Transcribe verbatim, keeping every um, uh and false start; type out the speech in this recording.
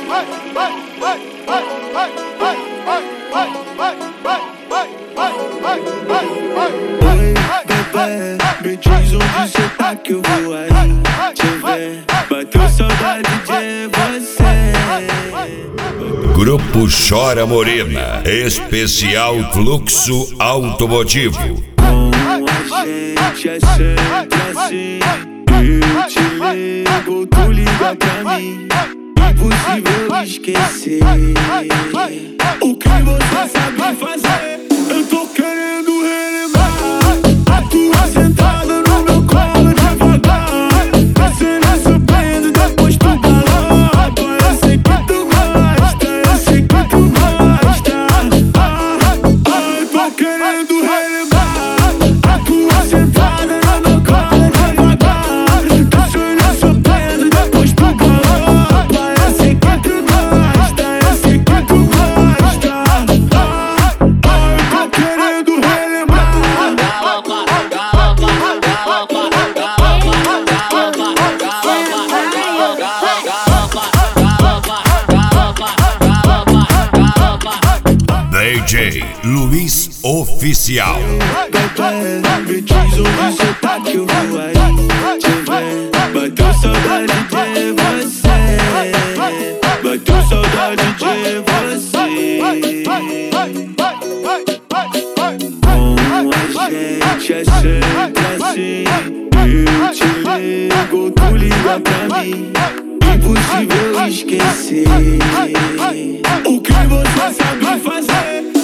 bebê, me diz onde cê tá que eu vou aí te ver. Bateu saudade de você. Grupo Chora Morena, especial Fluxo Automotivo. Com a gente é sempre assim. Eu te ligo, tu liga pra mim. Impossível esquecer o que você sabe fazer. Eu tô querendo relembrar a tua sentada no meu colo devagar, descendo essa pena depois tu galopa. Eu sei que tu gosta, eu sei que tu gosta. Ah, ah, eu tô querendo relembrar a tua sentada no meu colo devagar, descendo essa pena depois tu galopa. Eu sei que tu gosta, eu sei que tu gosta. Ah, ah, eu tô querendo relembrar. D J Luiz Oficial. Me diz onde cê tá que eu vou aí te ver. Bateu saudade de você. Bateu saudade de você. Com a gente é sempre assim. Eu te ligo, tu liga pra mim. Impossível esquecer o que você sabe fazer.